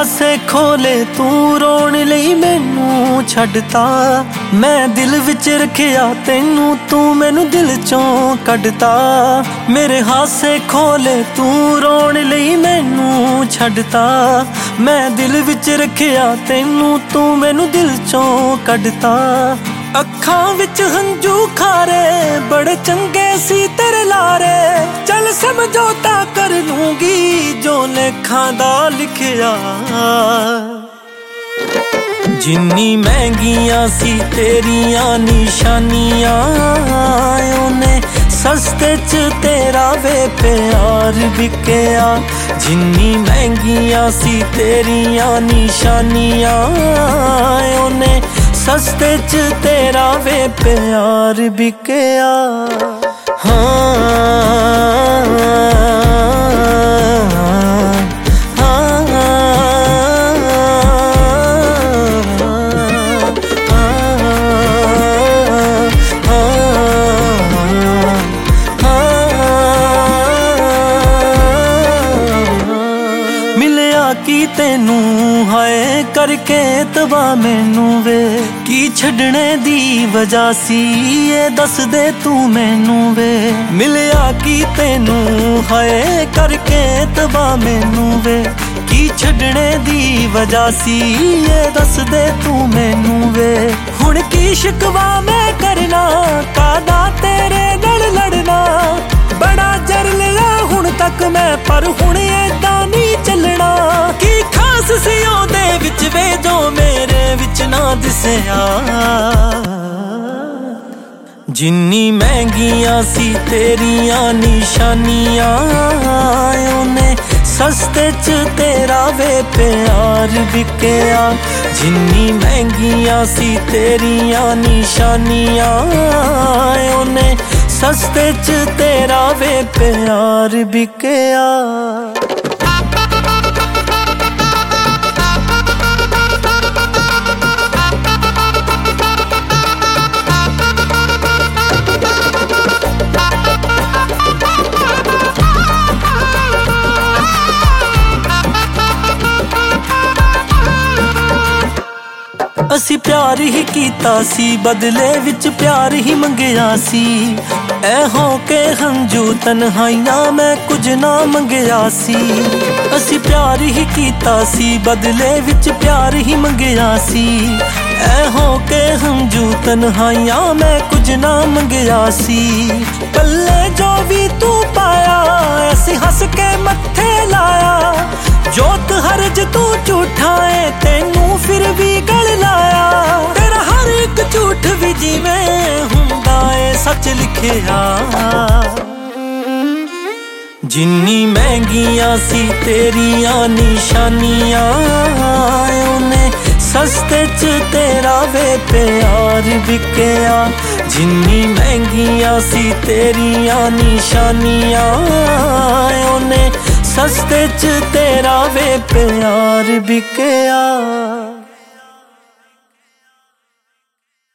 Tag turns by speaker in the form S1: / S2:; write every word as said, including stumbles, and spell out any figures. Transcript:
S1: हासे खोले तू रोण लई मैनू छड्डता। मैं दिल विच रखिया तैनू तू मैनू दिल चों कड्डता। मेरे हासे खोले तू रोण लई मैनू छड्डता। मैं दिल विच रखिया तैनू तू मैनू दिल चों कड्डता। अखां विच हंजू खारे बड़े चंगे सी तेरे लारे। चल समझौता कर लूंगी जो लेखां दा लिखिया। जिन्नी महंगियां सी तेरियां निशानियां ओने सस्ते च तेरा वे प्यार बिकया। जिन्नी महंगियां सी तेरियां निशानियां ओने सस्ते च तेरा वे प्यार बिकया। की तेनू हाय करके तबा मैनू वे की छड़ने दी वजह सी ये दस दे तू मैनू वे। मिलया की तेनू हाय करके तबा मैनू वे की छड़ने दी वजह सी ये दस दे तू मैनू वे। हुण की शिकवा मैं करना कादा तेरे नाल लड़ना। बड़ा जर लिया हुण तक मैं पर हुण ऐदा नहीं चलना। की खास सी ओदे विच वे जो मेरे विच ना दिसया। जिन्नी महंगियां सी तेरियां निशानियां ओने सस्ते च तेरा वे प्यार बिकया। जिन्नी महंगियां सी तेरियां निशानियां ओने सस्ते च तेरा वे प्यार बिकया। असी प्यार ही कीता सी बदले विच प्यार ही मंगया सी। ऐ हो के हंजू तन्हाइयां मैं कुछ ना मंगया सी। असी प्यार ही कीता सी बदले विच प्यार ही मंगया सी। ऐ हो के हंजू तन्हाइयां मैं कुछ ना मंगया सी। पल्ले जो भी तू पाया ऐसी हंस के मत्थे लाया। जोत हरज तू झूठा है तेनू फिर भी गल लाया। तेरा हर एक झूठ भी जिवें हुंदा है सच लिखिया। जिन्नी महंगियां सी तेरियां निशानियां ओने सस्ते च तेरा वे प्यार बिकया। जिन्नी महंगियां सी तेरियां निशानियां ओने सस्ते च तेरा वे प्यार बिकया।